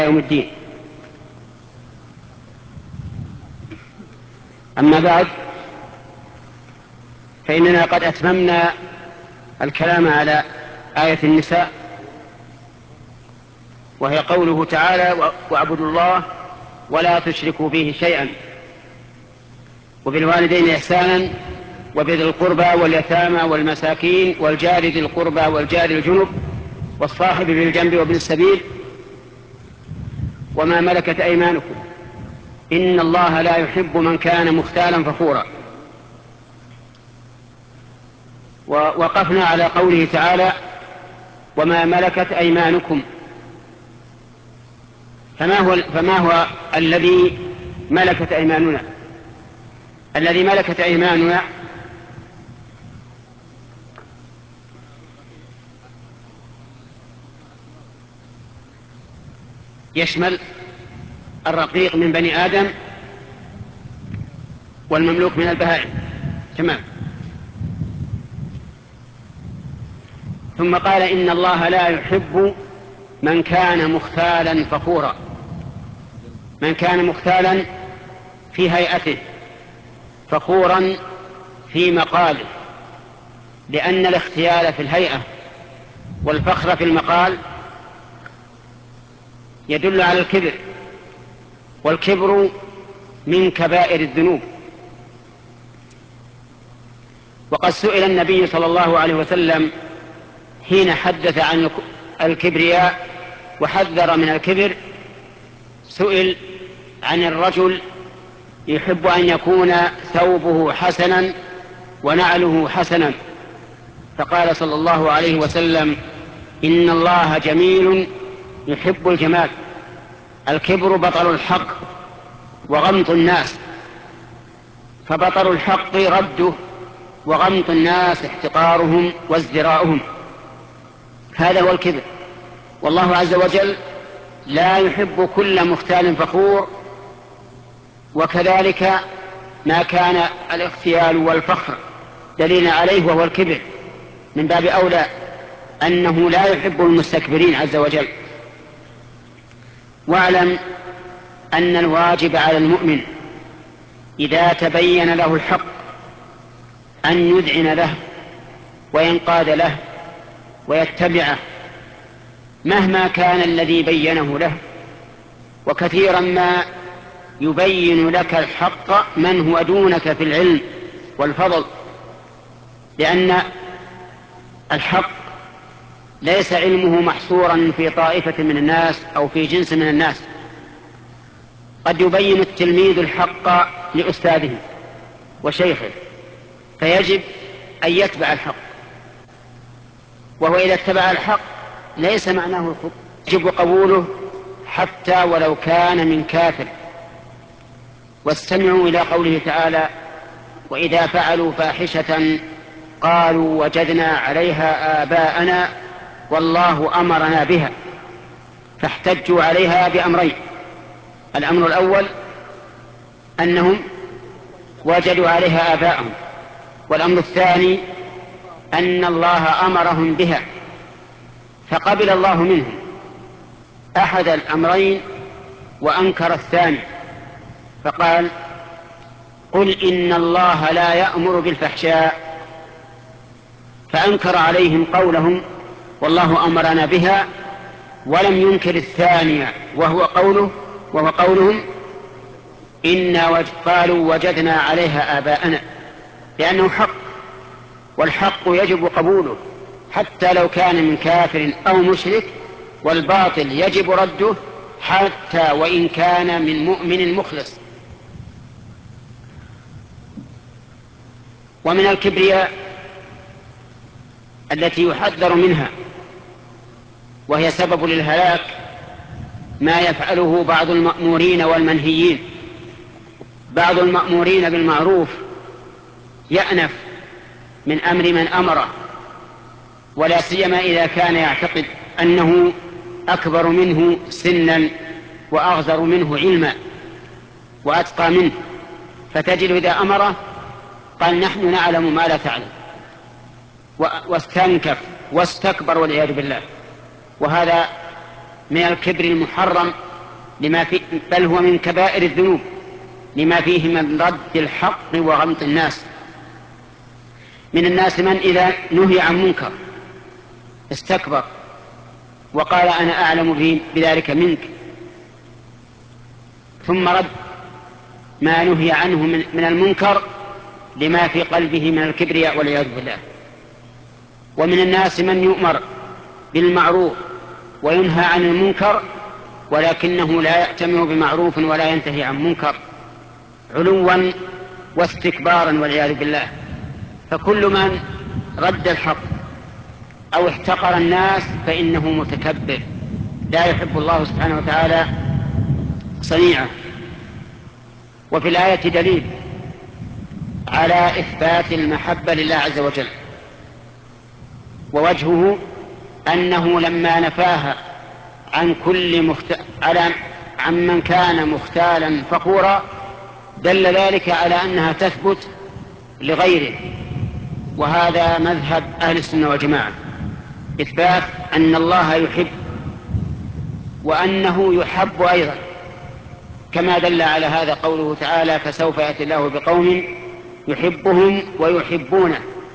يوم الدين. أما بعد، فإننا قد أتممنا الكلام على آية النساء، وهي قوله تعالى: واعبدوا الله ولا تشركوا به شيئا وبالوالدين إحسانا وبذي القربى واليتامى والمساكين والجار ذي القربى والجار الجنب والصاحب بالجنب وابن السبيل وما ملكت أيمانكم إن الله لا يحب من كان مختالا فخورا. ووقفنا على قوله تعالى: وما ملكت أيمانكم. فما هو الذي ملكت أيماننا؟ الذي ملكت أيماننا يشمل الرقيق من بني آدم والمملوك من البهائم. تمام. ثم قال: إن الله لا يحب من كان مختالا فخورا. من كان مختالا في هيئته فخورا في مقاله، لأن الاختيال في الهيئة والفخر في المقال يدل على الكبر، والكبر من كبائر الذنوب. وقد سئل النبي صلى الله عليه وسلم حين حدث عن الكبرياء وحذر من الكبر، سئل عن الرجل يحب أن يكون ثوبه حسنا ونعله حسنا، فقال صلى الله عليه وسلم: إن الله جميل يحب الجمال. الكبر بطر الحق وغمط الناس، فبطر الحق رده، وغمط الناس احتقارهم وازدراؤهم. هذا هو الكبر. والله عز وجل لا يحب كل مختال فخور، وكذلك ما كان الاختيال والفخر دليلا عليه وهو الكبر، من باب أولى أنه لا يحب المستكبرين عز وجل. واعلم أن الواجب على المؤمن إذا تبين له الحق أن يذعن له وينقاد له ويتبعه مهما كان الذي بينه له. وكثيرا ما يبين لك الحق من هو دونك في العلم والفضل، لأن الحق ليس علمه محصورا في طائفة من الناس أو في جنس من الناس. قد يبين التلميذ الحق لأستاذه وشيخه، فيجب أن يتبع الحق، وهو إذا اتبع الحق ليس معناه الكفر، يجب قبوله حتى ولو كان من كافر. واستمعوا إلى قوله تعالى: وإذا فعلوا فاحشة قالوا وجدنا عليها آباءنا والله أمرنا بها. فاحتجوا عليها بأمرين: الأمر الأول أنهم وجدوا عليها آباءهم، والأمر الثاني أن الله أمرهم بها، فقبل الله منهم أحد الأمرين وأنكر الثاني، فقال: قل إن الله لا يأمر بالفحشاء، فأنكر عليهم قولهم والله أمرنا بها، ولم ينكر الثانية وهو قولهم قالوا وجدنا عليها آباءنا، لأنه حق، والحق يجب قبوله حتى لو كان من كافر أو مشرك، والباطل يجب رده حتى وإن كان من مؤمن مخلص. ومن الكبرياء التي يحذر منها وهي سبب للهلاك ما يفعله بعض المأمورين والمنهيين. بعض المأمورين بالمعروف يأنف من أمر من أمره، ولا سيما إذا كان يعتقد أنه أكبر منه سنا وأغزر منه علما وأتقى منه، فتجد إذا أمره قال: نحن نعلم ما لا تعلم، واستنكف واستكبر والعياذ بالله. وهذا من الكبر المحرم بل هو من كبائر الذنوب لما فيه من رد الحق وغمط الناس. من الناس من إذا نهي عن منكر استكبر وقال أنا أعلم بذلك منك، ثم رد ما نهي عنه من المنكر لما في قلبه من الكبرياء والعياذ بالله. ومن الناس من يؤمر بالمعروف وينهى عن المنكر ولكنه لا يأتمر بمعروف ولا ينتهي عن منكر علوا واستكبارا والعياذ بالله. فكل من رد الحق أو احتقر الناس فإنه متكبر، لا يحب الله سبحانه وتعالى صنيعه. وفي الآية دليل على إثبات المحبة لله عز وجل، ووجهه أنه لما نفاها عن عن من كان مختالا فخورا دل ذلك على أنها تثبت لغيره، وهذا مذهب أهل السنة والجماعة، إثبات أن الله يحب وأنه يحب أيضا، كما دل على هذا قوله تعالى فسوف يأتي الله بقوم يحبهم ويحبونه.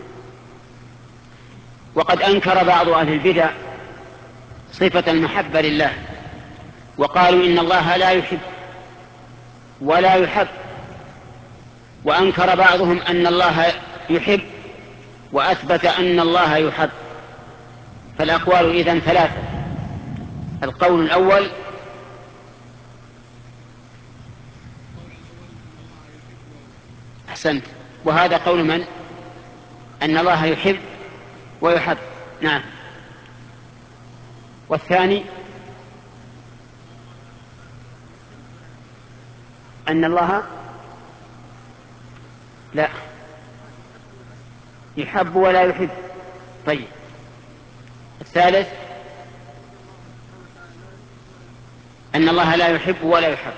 وقد أنكر بعض أهل البدع صفة المحبة لله وقالوا إن الله لا يحب ولا يحب، وأنكر بعضهم أن الله يحب وأثبت أن الله يحب. فالأقوال إذن ثلاثة: القول الأول أحسنت، وهذا قول من؟ أن الله يحب ويحب، نعم. والثاني أن الله لا يحب ولا يحب. طيب، الثالث أن الله لا يحب ولا يحب.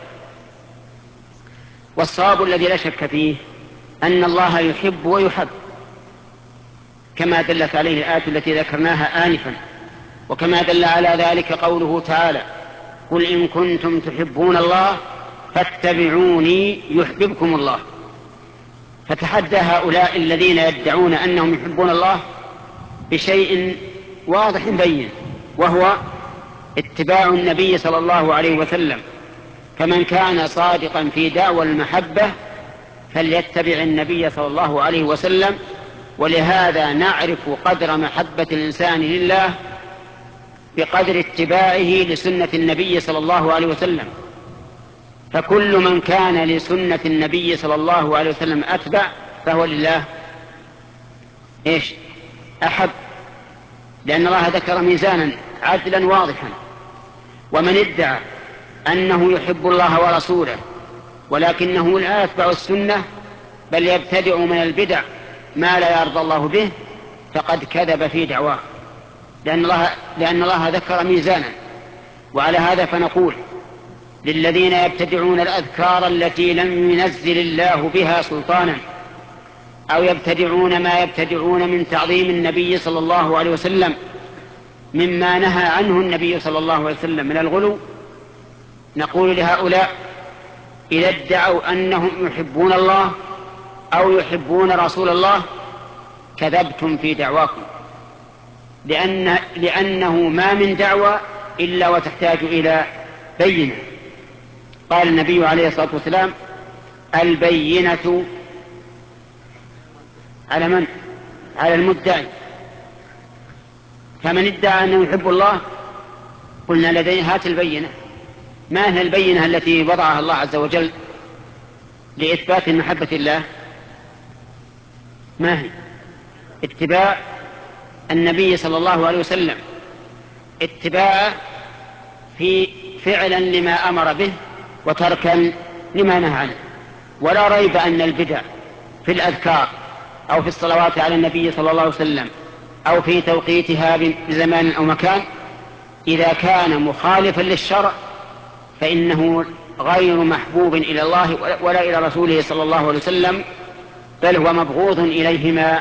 والصواب الذي لا شك فيه أن الله يحب ويحب، كما دلت عليه الآية التي ذكرناها آنفا، وكما دل على ذلك قوله تعالى قل إن كنتم تحبون الله فاتبعوني يحببكم الله. فتحدى هؤلاء الذين يدعون أنهم يحبون الله بشيء واضح بين، وهو اتباع النبي صلى الله عليه وسلم. فمن كان صادقا في دعوى المحبة فليتبع النبي صلى الله عليه وسلم. ولهذا نعرف قدر محبة الإنسان لله بقدر اتباعه لسنة النبي صلى الله عليه وسلم. فكل من كان لسنة النبي صلى الله عليه وسلم أتبع فهو لله أحب، لأن الله ذكر ميزانا عدلا واضحا. ومن ادعى أنه يحب الله ورسوله ولكنه لا يتبع السنة بل يبتدع من البدع ما لا يرضى الله به فقد كذب في دعواه، لأن الله ذكر ميزانا. وعلى هذا فنقول للذين يبتدعون الأذكار التي لم ينزل الله بها سلطانا، أو يبتدعون ما يبتدعون من تعظيم النبي صلى الله عليه وسلم مما نهى عنه النبي صلى الله عليه وسلم من الغلو، نقول لهؤلاء إذا ادعوا أنهم يحبون الله أو يحبون رسول الله كذبتم في دعواكم، لأنه ما من دعوة إلا وتحتاج إلى بينة. قال النبي عليه الصلاة والسلام البينة على من؟ على المدعي. فمن ادعى أنه يحب الله قلنا لديه هات البينة. ما هي البينة التي وضعها الله عز وجل لإثبات محبة الله؟ ما هي؟ اتباع النبي صلى الله عليه وسلم، اتباعه في فعلا لما أمر به وتركا لما نهى عنه. ولا ريب أن البدع في الأذكار أو في الصلوات على النبي صلى الله عليه وسلم أو في توقيتها بزمان أو مكان إذا كان مخالفا للشرع فإنه غير محبوب إلى الله ولا إلى رسوله صلى الله عليه وسلم، بل هو مبغوض إليهما.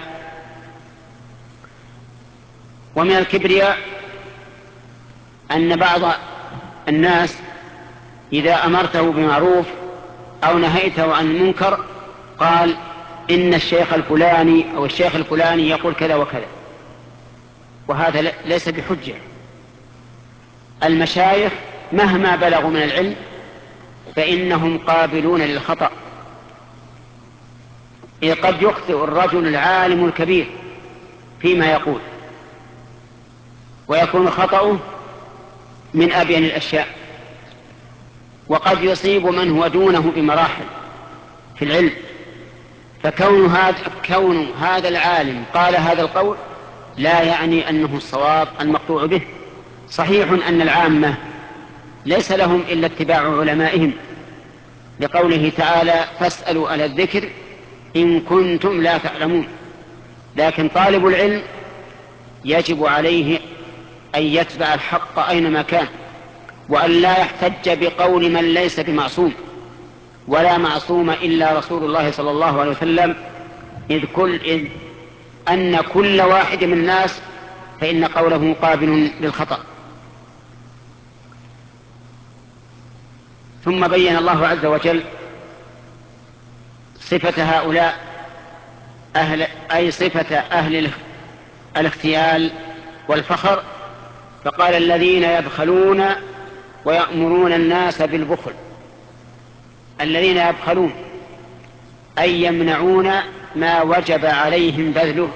ومن الكبرياء أن بعض الناس إذا أمرته بمعروف أو نهيته عن المنكر قال إن الشيخ الفلاني أو الشيخ الفلاني يقول كذا وكذا، وهذا ليس بحجة. المشايخ مهما بلغوا من العلم فإنهم قابلون للخطأ، إذ قد يخطئ الرجل العالم الكبير فيما يقول ويكون خطأه من أبين الأشياء، وقد يصيب من هو دونه بمراحل في العلم. فكون هذا العالم قال هذا القول لا يعني أنه الصواب المقطوع به. صحيح أن العامة ليس لهم إلا اتباع علمائهم، لقوله تعالى فاسألوا أهل الذكر إن كنتم لا تعلمون، لكن طالب العلم يجب عليه أن يتبع الحق أينما كان، وأن لا يحتج بقول من ليس بمعصوم، ولا معصوم إلا رسول الله صلى الله عليه وسلم، إذ أن كل واحد من الناس فإن قوله قابل للخطأ. ثم بين الله عز وجل صفة هؤلاء أي صفة أهل الاختيال والفخر، فقال الذين يبخلون ويأمرون الناس بالبخل. الذين يبخلون أي يمنعون ما وجب عليهم بذله.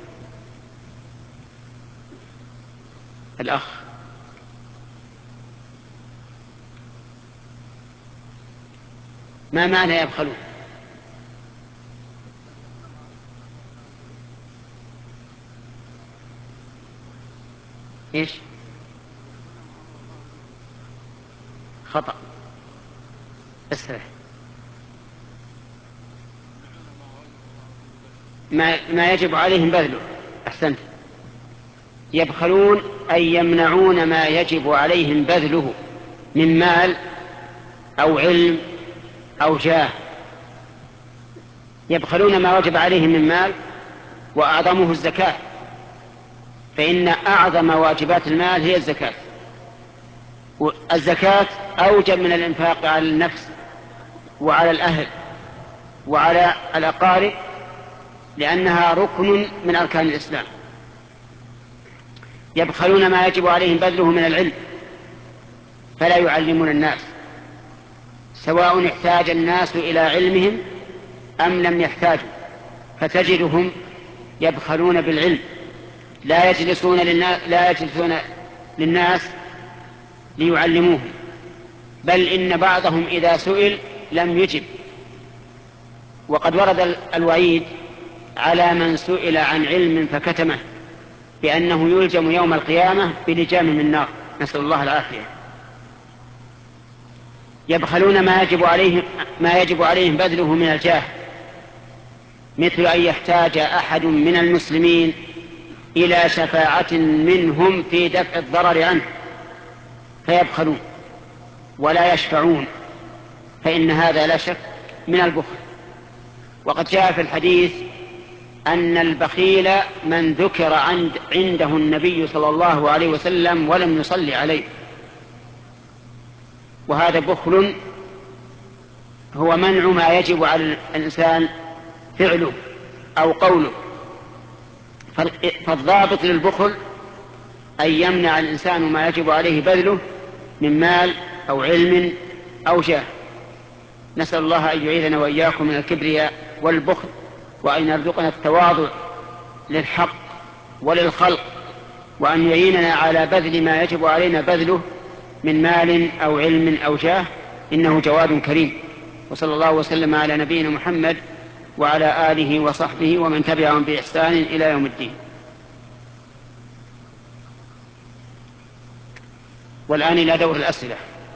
الأخ ما معنى يبخلون؟ إيش؟ خطأ. اسرح. ما يجب عليهم بذله. أحسنت. يبخلون أي يمنعون ما يجب عليهم بذله من مال أو علم أو جاه. يبخلون ما وجب عليهم من مال، وأعظمه الزكاة، فإن أعظم واجبات المال هي الزكاة. الزكاة أوجب من الإنفاق على النفس وعلى الأهل وعلى الأقارب، لأنها ركن من أركان الإسلام. يبخلون ما يجب عليهم بذله من العلم، فلا يعلمون الناس، سواء احتاج الناس إلى علمهم أم لم يحتاجوا، فتجدهم يبخلون بالعلم، لا يجلسون للناس ليعلموهم، بل إن بعضهم إذا سئل لم يجب. وقد ورد الوعيد على من سئل عن علم فكتمه بأنه يلجم يوم القيامة بلجام من نار، نسأل الله العافية. يبخلون ما يجب عليهم بذله من الجاه، مثل أن يحتاج أحد من المسلمين إلى شفاعة منهم في دفع الضرر عنه فيبخلون ولا يشفعون، فإن هذا لا شك من البخل. وقد جاء في الحديث أن البخيل من ذكر عنده النبي صلى الله عليه وسلم ولم يصلي عليه، وهذا بخل هو منع ما يجب على الإنسان فعله أو قوله. فالضابط للبخل أن يمنع الإنسان ما يجب عليه بذله من مال أو علم أو جاه. نسأل الله أن يعيذنا وإياكم من الكبرياء والبخل، وأن يرزقنا التواضع للحق وللخلق، وأن يعيننا على بذل ما يجب علينا بذله من مال أو علم أو جاه، إنه جواد كريم. وصلى الله وسلم على نبينا محمد وعلى آله وصحبه ومن تبعهم بإحسان إلى يوم الدين. والآن إلى دور الأسئلة.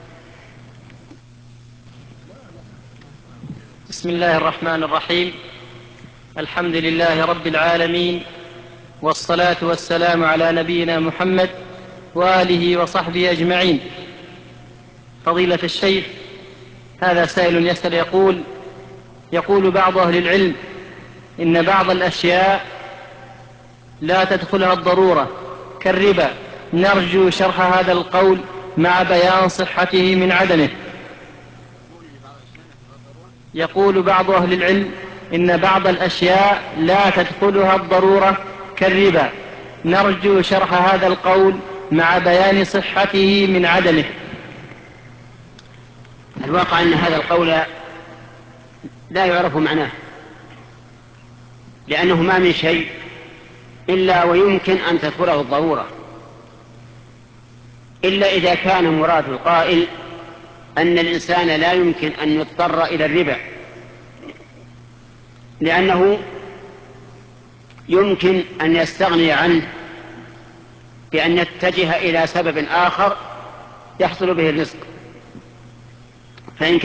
بسم الله الرحمن الرحيم. الحمد لله رب العالمين، والصلاة والسلام على نبينا محمد وآله وصحبه أجمعين. فضيلة الشيخ، هذا سائل يسأل يقول بعض أهل العلم إن بعض الأشياء لا تدخلها الضرورة كالربا، نرجو شرح هذا القول مع بيان صحته من عدمه. يقول بعض أهل العلم إن بعض الأشياء لا تدخلها الضرورة كالربا. نرجو شرح هذا القول مع بيان صحته من عدمه. الواقع أن هذا القول لا يعرف معناه، لأنه ما من شيء إلا ويمكن أن تدخله الضرورة، إلا إذا كان مراد القائل أن الإنسان لا يمكن أن يضطر إلى الربا، لأنه يمكن أن يستغني عنه بأن يتجه إلى سبب آخر يحصل به الرزق. فإن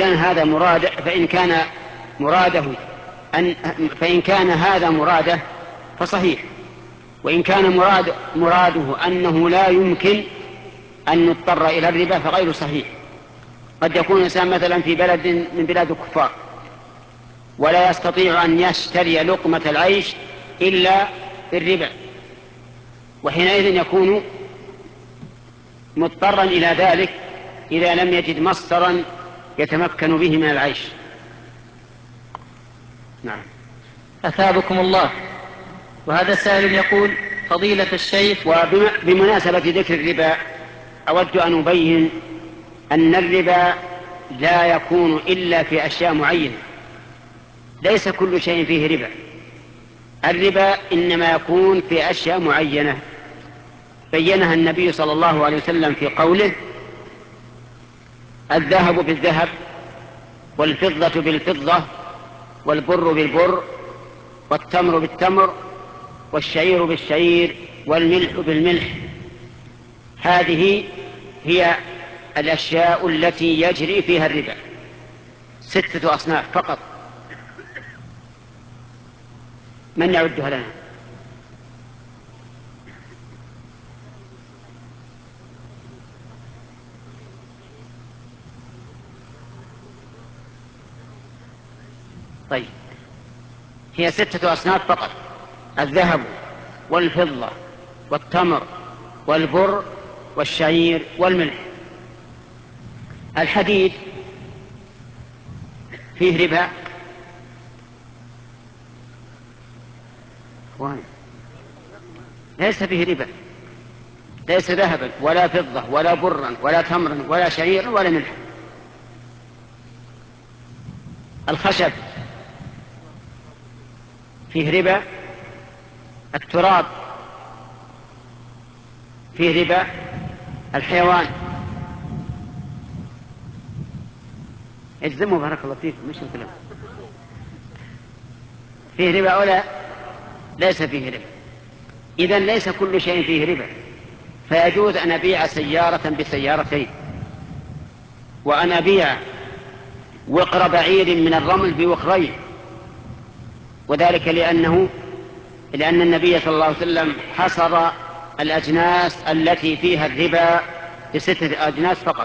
كان هذا مراده فصحيح، وإن كان مراده أنه لا يمكن أن يضطر إلى الربا فغير صحيح. قد يكون الإنسان مثلا في بلد من بلاد الكفار ولا يستطيع أن يشتري لقمة العيش إلا بالربا، وحينئذ يكون مضطرا إلى ذلك إذا لم يجد مصدرا يتمكن به من العيش. نعم. أثابكم الله. وهذا سائل يقول: فضيلة الشيخ، وبمناسبة ذكر الربا أود أن أبين أن الربا لا يكون إلا في أشياء معينة، ليس كل شيء فيه ربا. الربا إنما يكون في أشياء معينة بينها النبي صلى الله عليه وسلم في قوله: الذهب بالذهب والفضة بالفضة والبر بالبر والتمر بالتمر والشعير بالشعير والملح بالملح. هذه هي الأشياء التي يجري فيها الربا، 6 أصناف فقط. من يعدها لنا؟ طيب، هي 6 أصناف فقط: الذهب والفضة والتمر والبر والشعير والملح. الحديد فيه ربا؟ ليس فيه ربا، ليس ذهبا ولا فضة ولا برا ولا تمرا ولا شعيرا ولا ملح. الخشب فيه ربا؟ التراب فيه ربا؟ الحيوان اجزموا بارك الله فيكم، مش الكلام فيه ربا ولا ليس فيه ربا؟ إذن ليس كل شيء فيه ربا. فيجوز أن أبيع سيارة بسيارتين، وأن أبيع وقر بعير من الرمل بوقرين، وذلك لأن النبي صلى الله عليه وسلم حصر الأجناس التي فيها الربا ب6 أجناس فقط.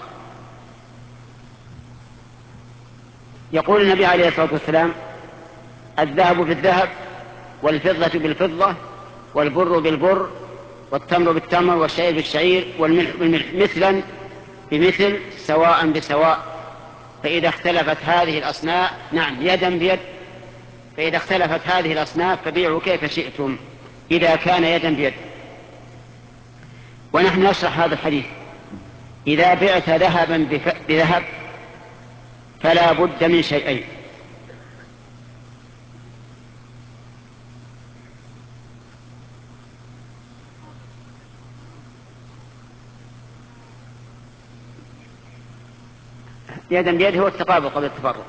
يقول النبي عليه الصلاة والسلام: الذهب بالذهب والفضة بالفضة والبر بالبر والتمر بالتمر والشعير بالشعير والملح بالملح، مثلا بمثل سواء بسواء. فإذا اختلفت هذه الأصناف، نعم، يدا بيد، فإذا اختلفت هذه الأصناف فبيعوا كيف شئتم إذا كان يدا بيد. ونحن نشرح هذا الحديث: إذا بعت ذهبا بذهب فلا بد من شيئين: يدا بيد هو التقابل قبل التفرق.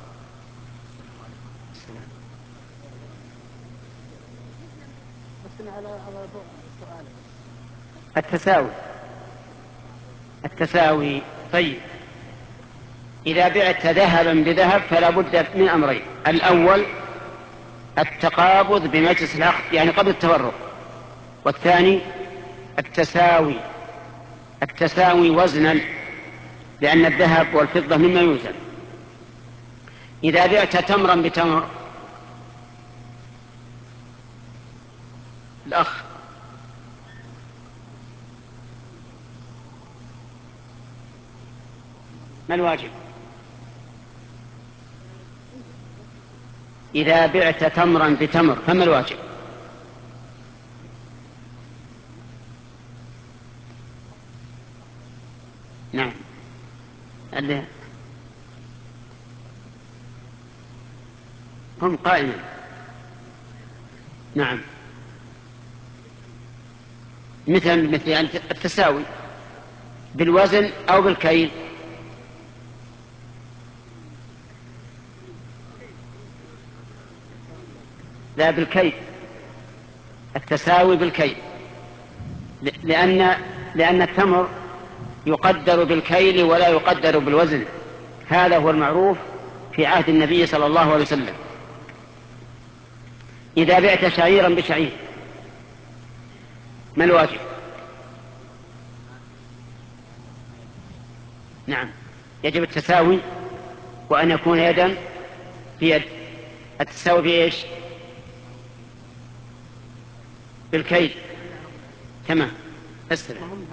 التساوي. طيب، إذا بعت ذهبا بذهب فلا بد من أمرين: الأول التقابض بمجلس العقد يعني قبل التفرق، والثاني التساوي وزنا، لأن الذهب والفضة مما يوزن. إذا بعت تمرا بتمر، الأخ ما الواجب؟ إذا بعت تمرا بتمر فما الواجب؟ نعم هم قائما. نعم مثل التساوي بالوزن أو بالكيل. لا بالكيل، التساوي بالكيل، لأن التمر يقدر بالكيل ولا يقدر بالوزن. هذا هو المعروف في عهد النبي صلى الله عليه وسلم. إذا بعت شعيرا بشعير ما الواجب؟ نعم يجب التساوي وأن يكون يدا بيد. التساوي بإيش؟ بالكيل. تمام أسلم.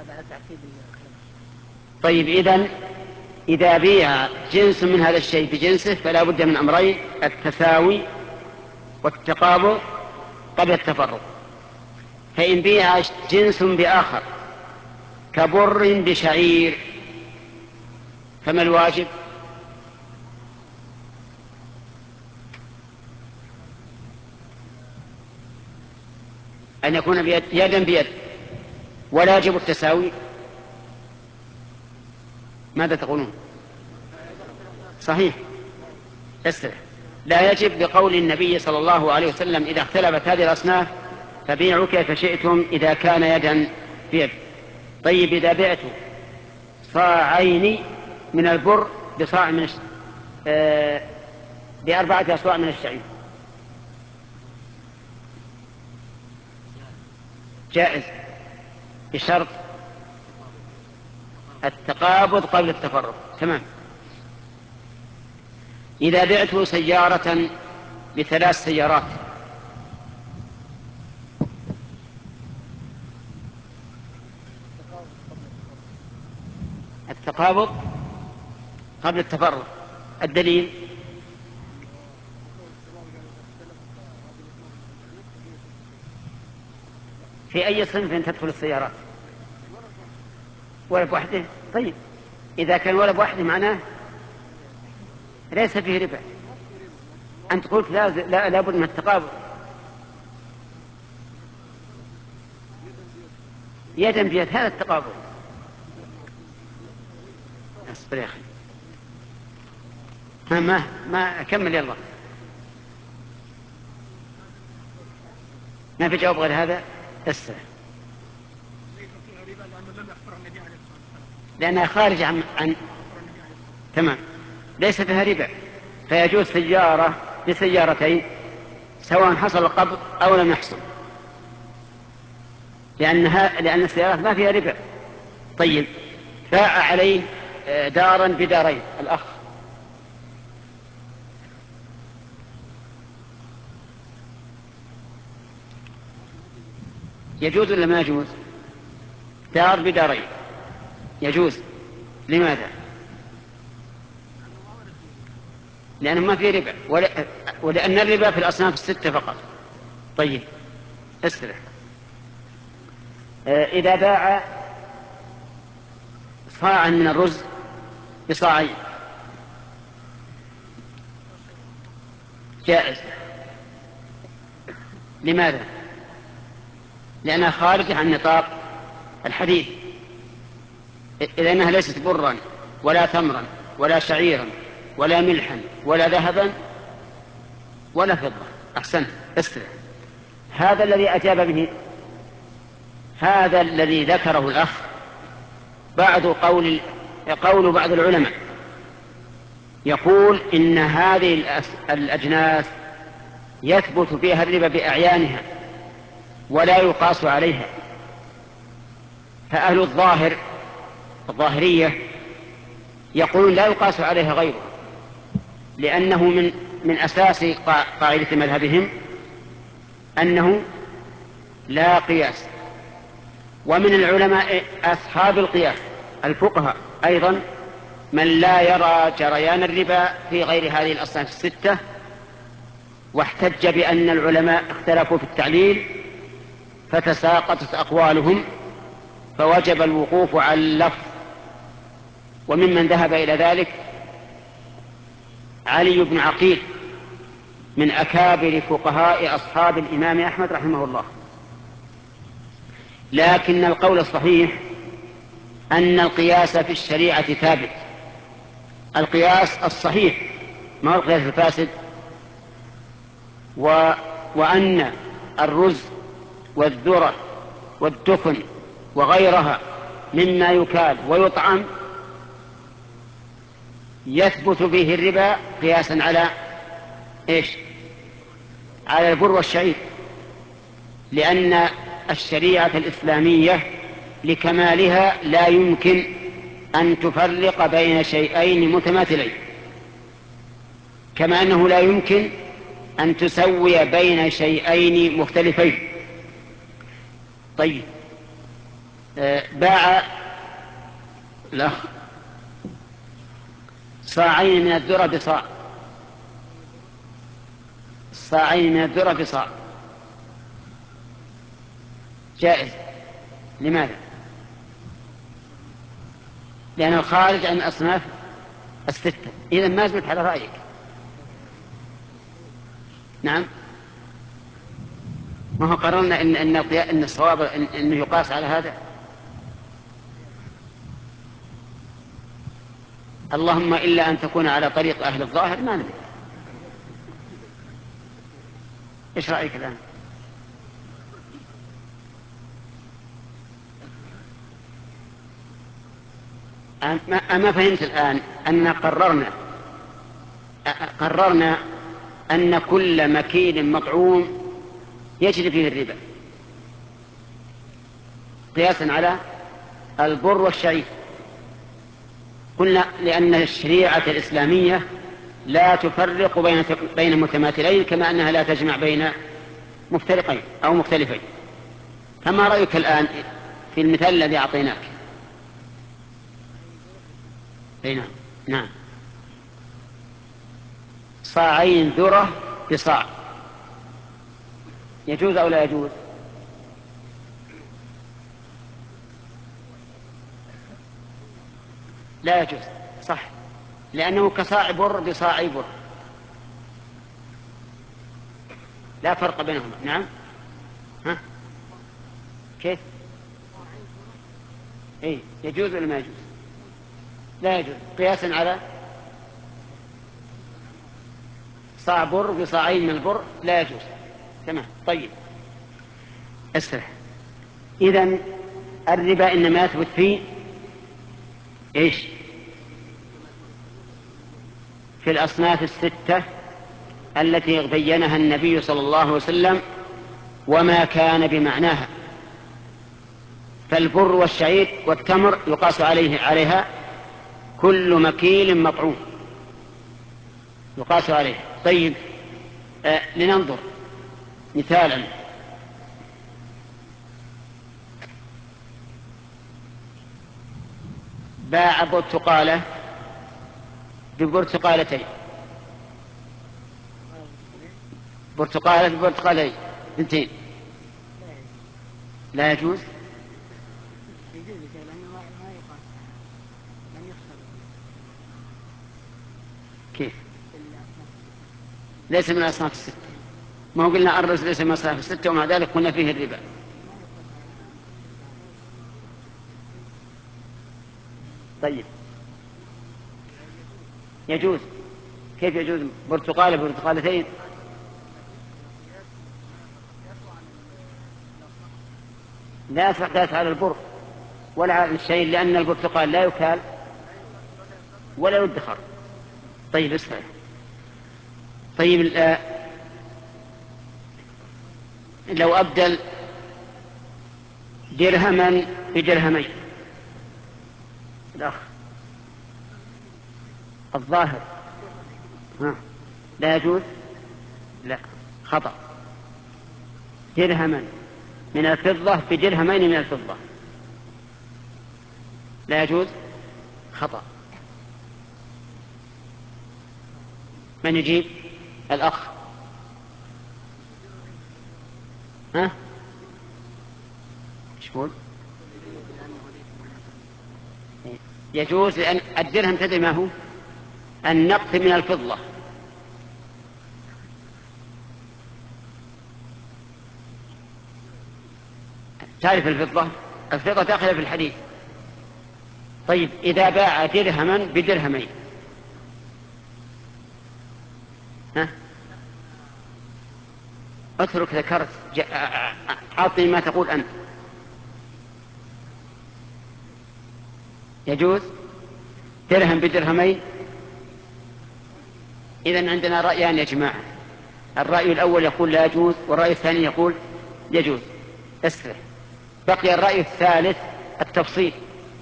طيب إذا بيع جنس من هذا الشيء بجنسه فلا بد من أمرين: التساوي والتقابل قبل التفرق. فإن بيع جنس بآخر كبر بشعير فما الواجب؟ أن يكون يدا بيد. ولا يجب التساوي. ماذا تقولون؟ صحيح أسرع. لا يجب لقول النبي صلى الله عليه وسلم: إذا اختلفت هذه الأصناف فبيعوا كيف شئتم إذا كان يدا بيد. طيب إذا بعت صاعين من البر بصاع من ب4 أصواع من الشعير جائز بشرط التقابض قبل التفرق. تمام. إذا بعت سيارة ب3 سيارات التقابض قبل التفرق. الدليل: في أي صنف تدخل السيارات؟ ولا بوحده؟ طيب إذا كان ولا بوحده معناه ليس فيه ربا. أنت قلت لا بد من التقابل. يدا بيد هذا التقابل. اصبر يا أخي. ما أكمل. يلا ما في جواب غير هذا. السلام. لأنها خارجة عن تمام ليس فيها ربا، فيجوز سيارة بسيارتين سواء حصل القبض أو لم يحصل، لأن السيارات ما فيها ربا. طيب باع عليه دارا بدارين الأخ، يجوز ولا ما يجوز؟ دار بدارين يجوز. لماذا؟ لأنه ما في ربا ولأن الربا في الأصناف 6 فقط. طيب استرح. إذا باع صاعا من الرز بصاعين جائز. لماذا؟ لأنها خارجة عن نطاق الحديث، إذ أنها ليست برا ولا تمرا ولا شعيرا ولا ملحا ولا ذهبا ولا فضة. أحسنت استرح. هذا الذي أجاب به، هذا الذي ذكره الأخ قول بعض العلماء يقول إن هذه الأجناس يثبت فيها الربا بأعيانها ولا يقاس عليها. فأهل الظاهرية يقولون لا يقاس عليها غيره، لأنه من أساس قاعدة مذهبهم أنه لا قياس. ومن العلماء أصحاب القياس الفقهاء أيضا من لا يرى جريان الربا في غير هذه الأصناف 6 واحتج بأن العلماء اختلفوا في التعليل فتساقطت أقوالهم فوجب الوقوف على اللفظ. وممن ذهب إلى ذلك علي بن عقيل من أكابر فقهاء أصحاب الإمام أحمد رحمه الله. لكن القول الصحيح أن القياس في الشريعة ثابت، القياس الصحيح ما هو القياس الفاسد، وأن الرز والذرة والدخن وغيرها مما يكال ويطعم يثبت فيه الربا قياسا على إيش؟ على البر والشعير، لأن الشريعة الإسلامية لكمالها لا يمكن أن تفرق بين شيئين متماثلين، كما أنه لا يمكن أن تسوي بين شيئين مختلفين. طيب، باع الأخ صاعين من الذرة بصاع، صاعين من الذرة بصاع جائز. لماذا؟ لأنه خارج عن أصناف الستة. إذا ما زلت على رأيك. نعم، ما هو قررنا إن الصواب إنه يقاس على هذا. اللهم إلا أن تكون على طريق أهل الظاهر ما ندري. إيش رأيك الآن؟ أما فهمت الآن أننا قررنا أن كل مكيل مطعوم يجري فيه الربا قياسا على البر والشعير. قلنا لأن الشريعة الإسلامية لا تفرق بين متماثلين، كما أنها لا تجمع بين مفترقين أو مختلفين. فما رأيك الآن في المثال الذي أعطيناك؟ نعم نعم، صاعين ذرة بصاع يجوز أو لا يجوز؟ لا يجوز، صح، لأنه كصاع بر بصاع بر، لا فرق بينهما. نعم، ها كيف؟ إيه، يجوز ولا ما يجوز؟ لا يجوز قياسا على صاع بر بصاعين من البر، لا يجوز. تمام. طيب، اسرح. إذن الربا إنما يثبت فيه إيش؟ في الأصناف الستة التي بينها النبي صلى الله عليه وسلم وما كان بمعناها. فالبر والشعير والتمر يقاس عليها كل مكيل مطعوم يقاس عليه. طيب، لننظر مثالا. باع برتقالة ببرتقالتين، برتقالة ببرتقالتين اثنتين، لا يجوز. كيف؟ ليس من الأصناف الستة. ما هو قلنا الرز ليس من الأصناف الستة ومع ذلك قلنا فيه الربا. طيب، يجوز. كيف يجوز برتقالة ببرتقالتين؟ لا قياس على البر ولا على الشيء، لأن البرتقال لا يكال ولا يدخر. طيب، اسمع. طيب، لو أبدل درهما بدرهمين، الأخ الظاهر لا يجوز؟ لا، خطأ. درهما من الفضة بدرهمين من الفضة لا يجوز، خطأ. من يجيب؟ الأخ. ها؟ ايش يقول؟ يجوز لأن الدرهم تدري ما هو؟ النقد من الفضة. تعرف الفضة؟ الفضة داخلة في الحديث. طيب إذا باع درهما بدرهمين، ها؟ اترك ذكرت، أعطني ما تقول أنت. يجوز درهم بدرهمين؟ إذن عندنا رأيان يا جماعة. الرأي الأول يقول لا يجوز، والرأي الثاني يقول يجوز. اسرع. بقي الرأي الثالث التفصيل.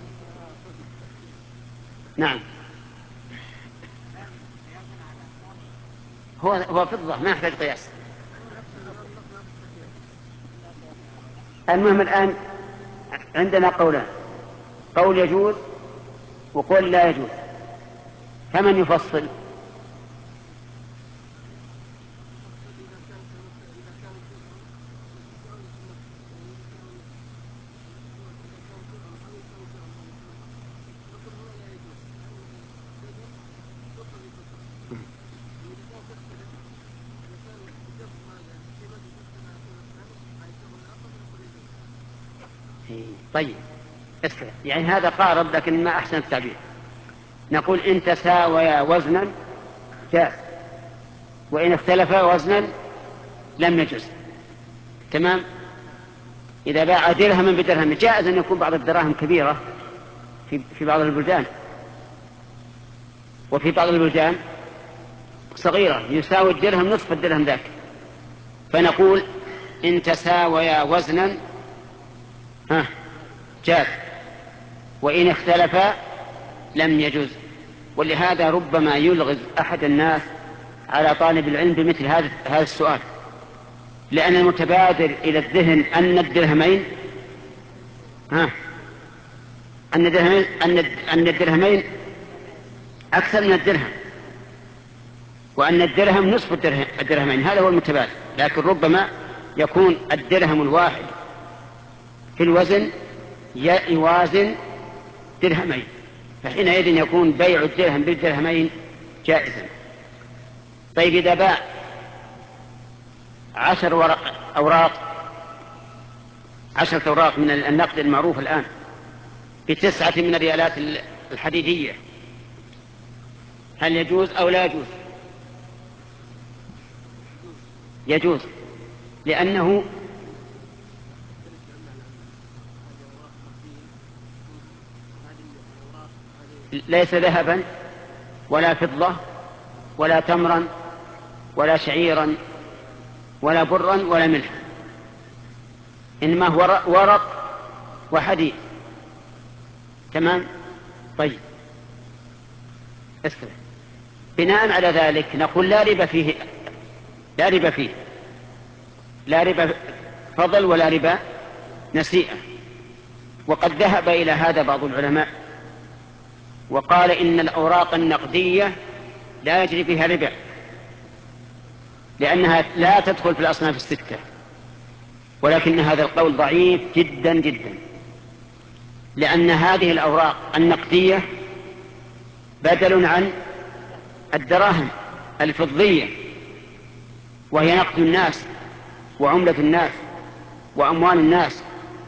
نعم. هو فضة ما يحتاج قياس. المهم الآن عندنا قولان، قول يجوز وقول لا يجوز، فمن يفصل؟ طيب اسكت، يعني هذا قارب لكن ما أحسن التعبير. نقول إن تساويا وزنا جاز، وإن اختلفا وزنا لم يجز. تمام. إذا باع درهما بدرهم جائز أن يكون بعض الدراهم كبيرة في بعض البلدان، وفي بعض البلدان صغيرة يساوي الدرهم نصف الدرهم ذاك، فنقول إن تساويا وزنا جاز، وإن اختلفا لم يجوز. ولهذا ربما يلغز أحد الناس على طالب العلم بمثل هذا السؤال، لأن المتبادر إلى الذهن أن الدرهمين أكثر من الدرهم، وأن الدرهم نصف الدرهمين، هذا هو المتبادر. لكن ربما يكون الدرهم الواحد في الوزن يوازن درهمين، فحينئذ يكون بيع الدرهم بالدرهمين جائزا. طيب إذا باع 10 أوراق من النقد المعروف الآن ب9 من الريالات الحديدية، هل يجوز أو لا يجوز؟ يجوز، لأنه ليس ذهبا ولا فضة ولا تمرا ولا شعيرا ولا برا ولا ملحا، إنما هو ورق وحديد. تمام. طيب اسمع، بناء على ذلك نقول لا ربا فيه، لا ربا فضل ولا ربا نسيئة. وقد ذهب إلى هذا بعض العلماء وقال إن الأوراق النقدية لا يجري فيها ربا، لأنها لا تدخل في الأصناف الستة، ولكن هذا القول ضعيف جدا جدا، لأن هذه الأوراق النقدية بدل عن الدراهم الفضية، وهي نقد الناس وعملة الناس وأموال الناس،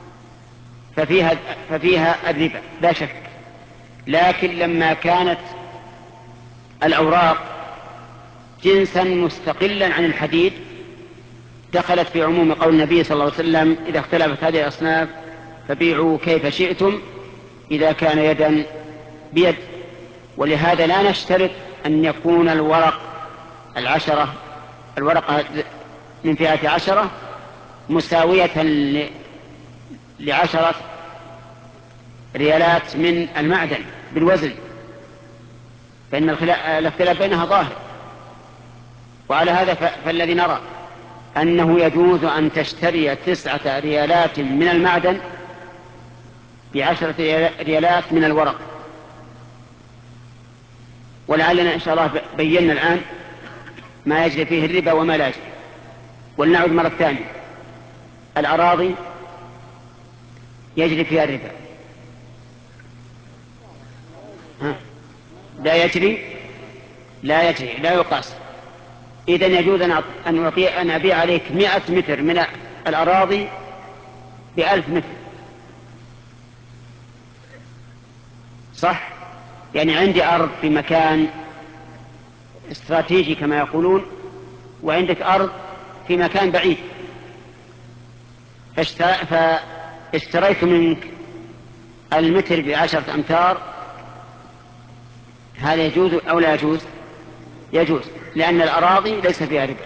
ففيها الربا لا شك. لكن لما كانت الأوراق جنسا مستقلا عن الحديد دخلت في عموم قول النبي صلى الله عليه وسلم إذا اختلفت هذه الأصناف فبيعوا كيف شئتم إذا كان يدا بيد. ولهذا لا نشترط أن يكون الورقة من فئة 10 مساوية ل10 ريالات من المعدن بالوزن، فإن الاختلاف بينها ظاهر. وعلى هذا فالذي نرى أنه يجوز أن تشتري 9 ريالات من المعدن ب10 ريالات من الورق. ولعلنا إن شاء الله بينا الآن ما يجري فيه الربا وما لا يجري. ولنعود مرة ثانية، الأراضي يجري فيها الربا؟ لا يجري، لا يجري، لا يقاس. إذن يجوز أن أبيع عليك 100 متر من الأراضي ب1000 متر، صح؟ يعني عندي أرض في مكان استراتيجي كما يقولون، وعندك أرض في مكان بعيد، فاشتريت منك المتر ب10 أمتار، هذا يجوز أو لا يجوز؟ يجوز، لأن الأراضي ليس فيها ربا.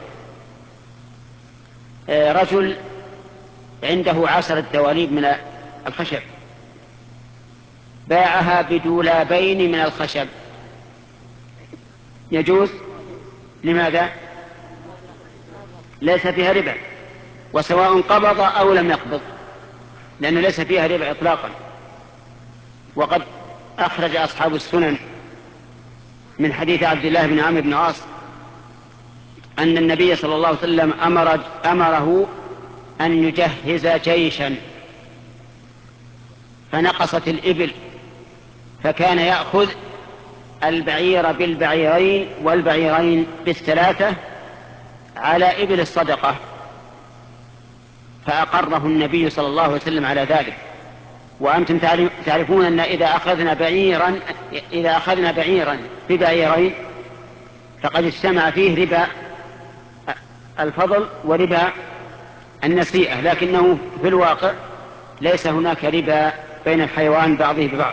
رجل عنده 10 دواليب من الخشب، باعها بدولابين من الخشب، يجوز. لماذا؟ ليس فيها ربا، وسواء قبض أو لم يقبض، لأنه ليس فيها ربا إطلاقا. وقد أخرج أصحاب السنن من حديث عبد الله بن عمرو بن العاص أن النبي صلى الله عليه وسلم أمره أن يجهز جيشا، فنقصت الإبل، فكان يأخذ البعير بالبعيرين والبعيرين بالثلاثة على إبل الصدقة، فأقره النبي صلى الله عليه وسلم على ذلك. وأنتم تعرفون أن إذا أخذنا بعيرا ببعيرين فقد اجتمع فيه ربا الفضل وربا النسيئة، لكنه في الواقع ليس هناك ربا بين الحيوان بعضه ببعض.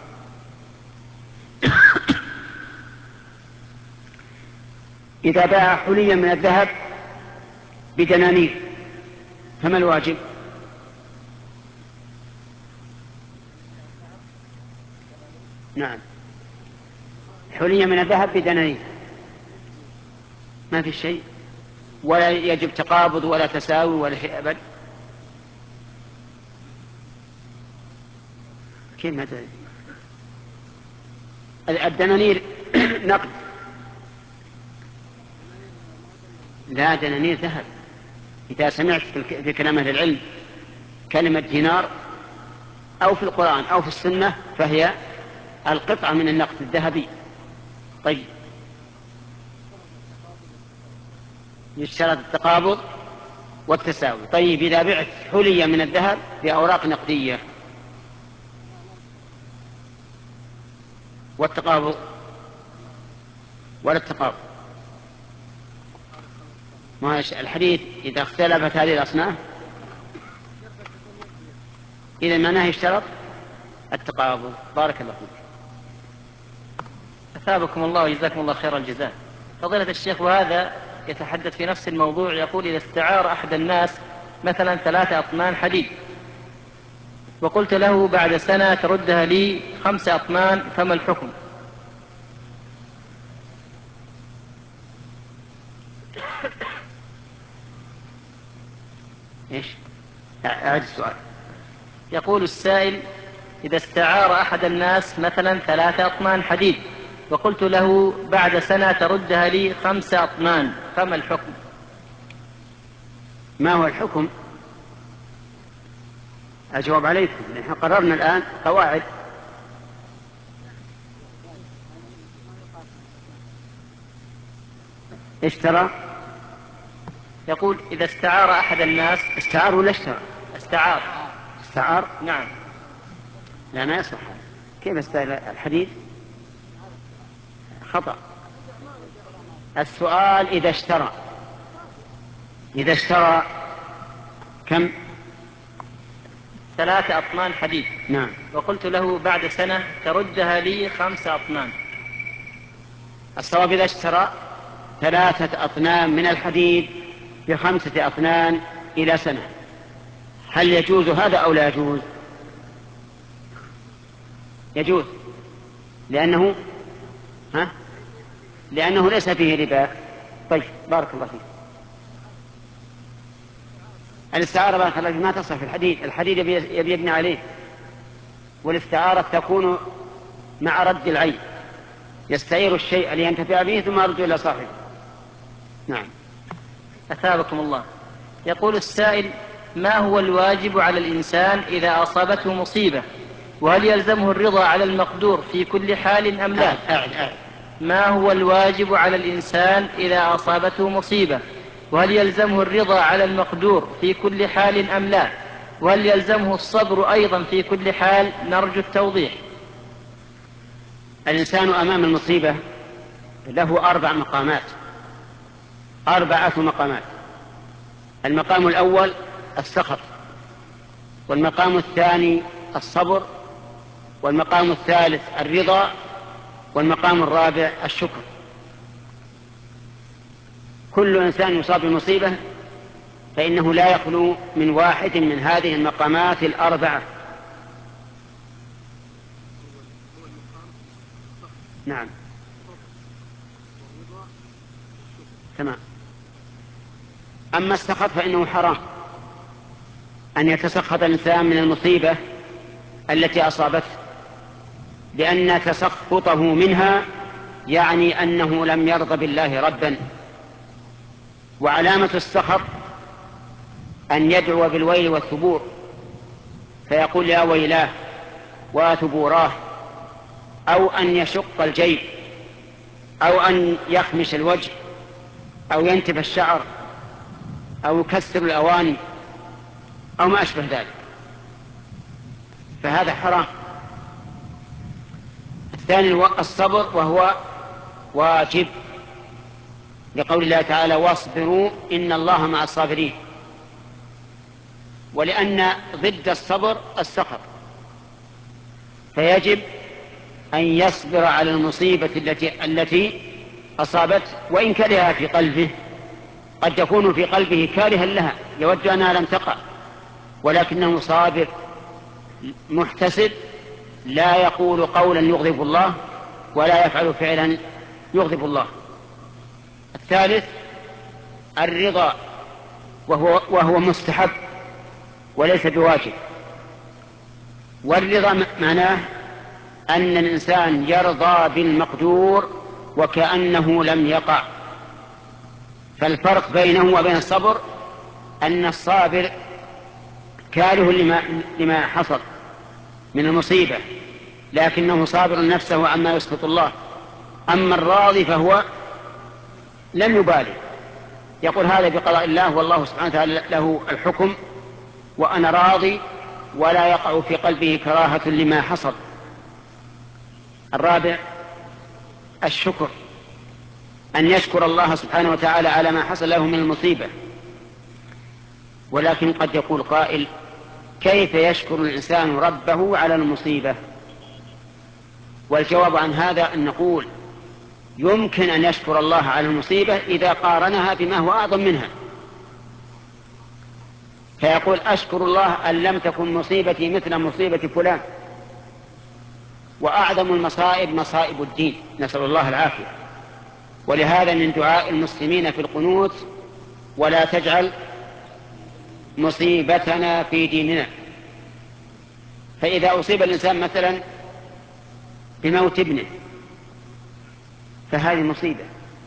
إذا باع حليا من الذهب بدنانير فما الواجب؟ نعم، حليا من الذهب بدنانير ما في شيء، ولا يجب تقابض ولا تساوي ولا شيء أبدا. كيف ما تدري؟ الدنانير نقد، لا دنانير ذهب. إذا سمعت في كلام أهل العلم كلمة دينار أو في القرآن أو في السنة فهي القطعة من النقد الذهبي. طيب، يشترط التقابض والتساوي. طيب، إذا بعت حليا من الذهب بأوراق نقدية والتقابض ولا التقابض؟ ما الحديث إذا اختلفت هذه الأصناف إذا معناه اشترط التقابض. بارك الله فيك. أثابكم الله وجزاكم الله خير الجزاء. فضيلة الشيخ، وهذا يتحدث في نفس الموضوع، يقول: إذا استعار أحد الناس مثلا 3 أطنان حديد، وقلت له بعد سنة تردها لي 5 أطنان، فما الحكم؟ إيش؟ أعد السؤال. يقول السائل: إذا استعار أحد الناس مثلا 3 أطنان حديد، وقلت له بعد سنة تردها لي 5 أطنان، فما الحكم؟ ما هو الحكم؟ أجاوب عليكم، نحن قررنا الآن قواعد. اشترى، يقول: إذا استعار أحد الناس. استعار ولا اشترى؟ استعار. استعار؟ نعم. لا، ما يصح. كيف استعار الحديد؟ خطأ. السؤال إذا اشترى، إذا اشترى كم؟ 3 أطنان حديد. نعم. وقلت له بعد سنة تردها لي 5 أطنان. الصواب إذا اشترى 3 أطنان من الحديد ب5 أطنان إلى سنة، هل يجوز هذا أو لا يجوز؟ يجوز، لأنه ليس فيه ربا. طيب، بارك الله فيك. الاستعارة بارك الله فيك ما تصح في الحديد، الحديد يبي يبني عليه، والاستعارة تكون مع رد العين، يستعير الشيء لينتفع به ثم يرد إلى صاحبه. نعم. أثابكم الله. يقول السائل: ما هو الواجب على الإنسان إذا أصابته مصيبة؟ وهل يلزمه الرضا على المقدور في كل حال أم لا؟ ما هو الواجب على الإنسان إذا أصابته مصيبة؟ وهل يلزمه الرضا على المقدور في كل حال أم لا؟ وهل يلزمه الصبر أيضا في كل حال؟ نرجو التوضيح. الإنسان أمام المصيبة له 4 مقامات، 4 مقامات. المقام الأول السخط، والمقام الثاني الصبر، والمقام الثالث الرضا، والمقام الرابع الشكر. كل إنسان يصاب بمصيبة فإنه لا يخلو من واحد من هذه المقامات ال4. نعم، تمام. أما السخط فإنه حرام أن يتسخط الإنسان من المصيبة التي أصابته، لأن تسخطه منها يعني أنه لم يرضى بالله ربا. وعلامة السخط أن يدعو بالويل والثبور، فيقول يا ويلاه وثبوراه، أو أن يشق الجيب، أو أن يخمش الوجه، أو ينتف الشعر، أو يكسر الأواني، أو ما أشبه ذلك، فهذا حرام. الثاني الصبر، وهو واجب، لقول الله تعالى واصبروا إن الله مع الصابرين. ولأن ضد الصبر السخط، فيجب أن يصبر على المصيبة التي أصابته، وإن كرهها في قلبه. قد يكون في قلبه كارها لها، يود أنها لم تقع، ولكنه صابر محتسب، لا يقول قولا يغضب الله ولا يفعل فعلا يغضب الله. الثالث الرضا، وهو مستحب وليس بواجب. والرضا معناه أن الإنسان يرضى بالمقدور وكأنه لم يقع. فالفرق بينه وبين الصبر أن الصابر كاره لما حصل من المصيبة، لكنه صابر نفسه عما يسخط الله. أما الراضي فهو لم يبالي، يقول هذا بقضاء الله، والله سبحانه وتعالى له الحكم، وأنا راضي، ولا يقع في قلبه كراهة لما حصل. الرابع الشكر، أن يشكر الله سبحانه وتعالى على ما حصل له من المصيبة. ولكن قد يقول قائل كيف يشكر الإنسان ربه على المصيبة؟ والجواب عن هذا أن نقول يمكن أن يشكر الله على المصيبة إذا قارنها بما هو أعظم منها، فيقول أشكر الله أن لم تكن مصيبتي مثل مصيبة فلان. وأعظم المصائب مصائب الدين، نسأل الله العافية. ولهذا من دعاء المسلمين في القنوت ولا تجعل مصيبتنا في ديننا. فإذا أصيب الإنسان مثلا بموت ابنه فهذه مصيبة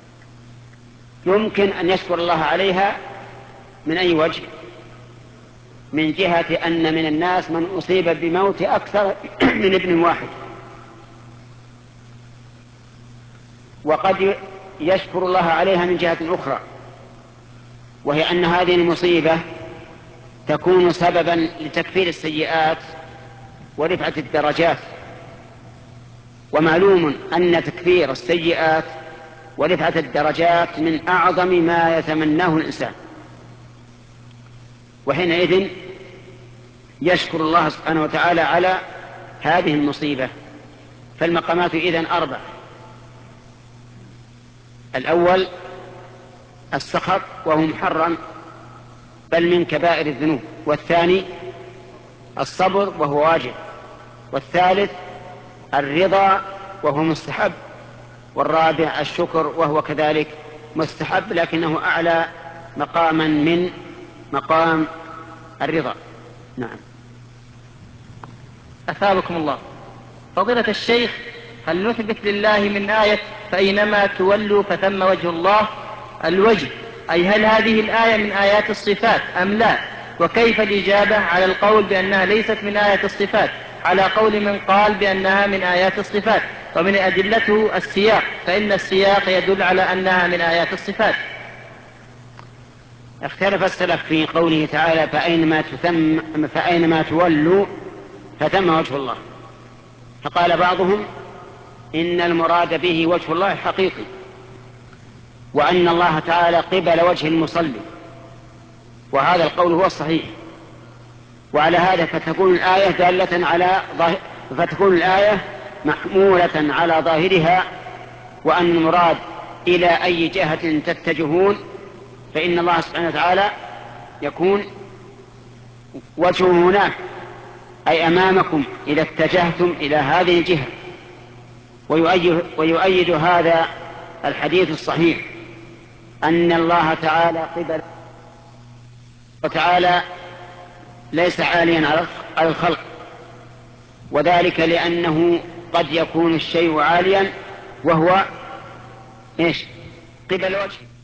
يمكن أن يشكر الله عليها من أي وجه؟ من جهة أن من الناس من أصيب بموت أكثر من ابن واحد. وقد يشكر الله عليها من جهة أخرى، وهي أن هذه المصيبة تكون سببا لتكفير السيئات ورفعة الدرجات. ومعلوم أن تكفير السيئات ورفعة الدرجات من أعظم ما يتمناه الإنسان، وحينئذ يشكر الله سبحانه وتعالى على هذه المصيبة. فالمقامات إذن 4: الأول السخط وهو محرم بل من كبائر الذنوب، والثاني الصبر وهو واجب، والثالث الرضا وهو مستحب، والرابع الشكر وهو كذلك مستحب لكنه أعلى مقاما من مقام الرضا. نعم. أثابكم الله. فضيلة الشيخ، هل نثبت لله من آية فأينما تولوا فثم وجه الله الوجه، أي هل هذه الآية من آيات الصفات أم لا؟ وكيف الإجابة على القول بأنها ليست من آية الصفات على قول من قال بأنها من آيات الصفات؟ ومن أدلته السياق، فإن السياق يدل على أنها من آيات الصفات. اختلف السلف في قوله تعالى فأينما تولوا فتم وجه الله. فقال بعضهم إن المراد به وجه الله الحقيقي، وأن الله تعالى قبل وجه المصلي، وهذا القول هو الصحيح. وعلى هذا فتكون الآية محمولة على ظاهرها، وأن المراد إلى أي جهة تتجهون فإن الله سبحانه وتعالى يكون وجهه هناك، أي أمامكم إذا اتجهتم إلى هذه الجهة. ويؤيد هذا الحديث الصحيح أن الله تعالى قبل وتعالى ليس عاليا على الخلق، وذلك لأنه قد يكون الشيء عاليا وهو قبل وجهه.